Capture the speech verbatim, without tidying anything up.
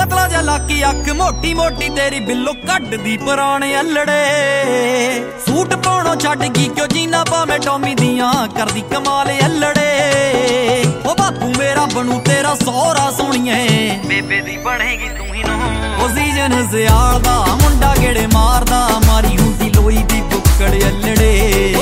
ਪਤਲਾ ਜਿਹਾ ਲਾਕੀ ਅੱਖ ਮੋਟੀ ਮੋਟੀ ਤੇਰੀ ਬਿੱਲੋ ਕੱਢਦੀ ਪੁਰਾਣੇ ਅਲੜੇ ਸੂਟ ਪਾਉਣੋਂ ਛੱਡ ਗਈ ਕਿਉਂ ਜੀਨਾ ਭਾਵੇਂ ਟੌਮੀ ਦੀਆਂ ਕਰਦੀ ਕਮਾਲ ਅਲੜੇ ਉਹ ਬਾਪੂ ਮੇਰਾ ਬਣੂ ਤੇਰਾ ਸਹੁਰਾ ਸੋਹਣੀਏ ਬੇਬੇ ਦੀ ਬਣੇਗੀ ਤੂੰ ਹੀ ਨੂੰ ਉਹ ਸੀਜਨ ਸਿਆਲ ਦਾ ਮੁੰਡਾ ਗੇੜੇ ਮਾਰਦਾ ਮਾਰੀ ਹੁੰਦੀ ਲੋਈ ਦੀ ਬੁੱਕੜ ਅਲੜੇ